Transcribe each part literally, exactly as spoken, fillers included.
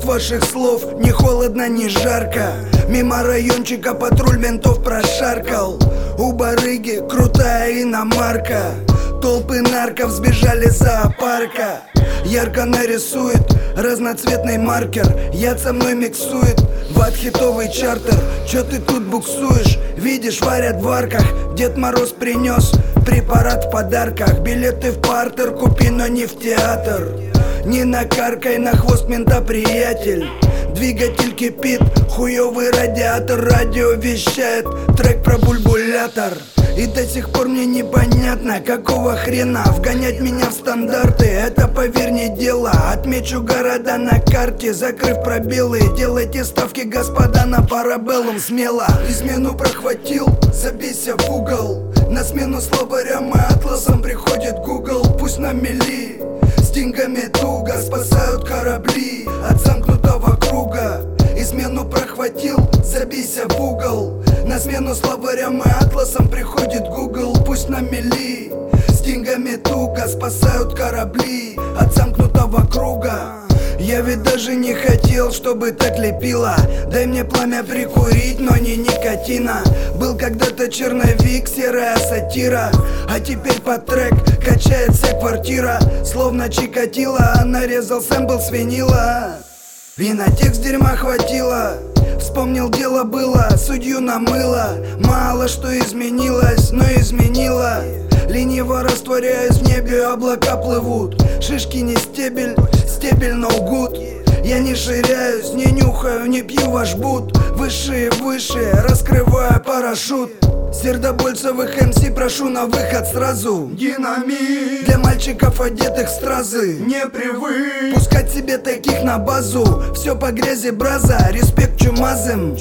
ваших слов ни холодно, ни жарко. Мимо райончика патруль ментов прошаркал. У барыги крутая иномарка. Толпы нарков сбежали с зоопарка. Ярко нарисует разноцветный маркер. Яд со мной миксует ватхитовый чартер. Чё ты тут буксуешь? Видишь, варят в арках. Дед Мороз принес препарат в подарках. Билеты в партер купи, но не в театр. Не накаркай на хвост мента, приятель. Двигатель кипит, хуёвый радиатор. Радио вещает трек про бульбулятор. И до сих пор мне непонятно, какого хрена вгонять меня в стандарты. Это, поверь, не дело. Отмечу города на карте, закрыв пробелы. Делайте ставки, господа, на парабеллум смело. Измену прохватил, забейся в угол. На смену словарям и атласам приходит Google. Пусть на мели, с деньгами туго, спасают корабли от замкнутого круга. Измену прохватил, забейся в угол. На смену словарям и атласам приходит Google. Пусть на мели, с деньгами туго, спасают корабли от замкнутого круга. Я ведь даже не хотел, чтобы так лепило. Дай мне пламя прикурить, но не никотина. Был когда-то черновик, серая сатира. А теперь под трек качает вся квартира. Словно Чикатило, нарезал сэмпл с винила. И на текст дерьма хватило. Вспомнил, дело было, судью намыло. Мало что изменилось, но изменило. Лениво растворяясь в небе, облака плывут. Шишки не стебель, стебель no good. Я не ширяюсь, не нюхаю, не пью ваш бут. Выше и выше, раскрываю парашют. Сердобольцевых эм си прошу на выход сразу. Динамит для мальчиков, одетых в стразы. Не привык пускать себе таких на базу. Все по грязи браза, респект чумазым.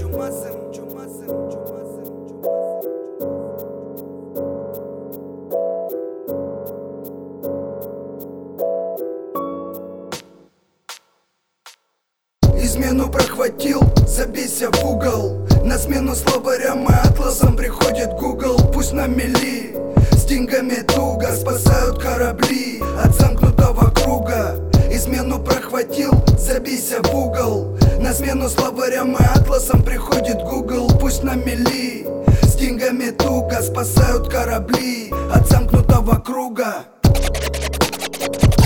Измену прохватил, забейся в угол. На смену словарям и атласам приходит Google. Пусть на мели, с деньгами туго, спасают корабли от замкнутого круга. Измену прохватил, забейся в угол. На смену словарям и атласам приходит Google. Пусть на мели, с деньгами туго, спасают корабли от замкнутого круга.